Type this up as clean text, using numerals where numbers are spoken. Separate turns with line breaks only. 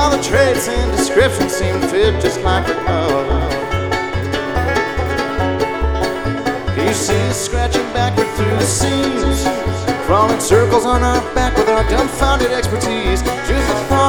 All the traits and descriptions seem to fit just like a glove. You see us scratching backward through the seams, crawling circles on our back with our dumbfounded expertise. Choose the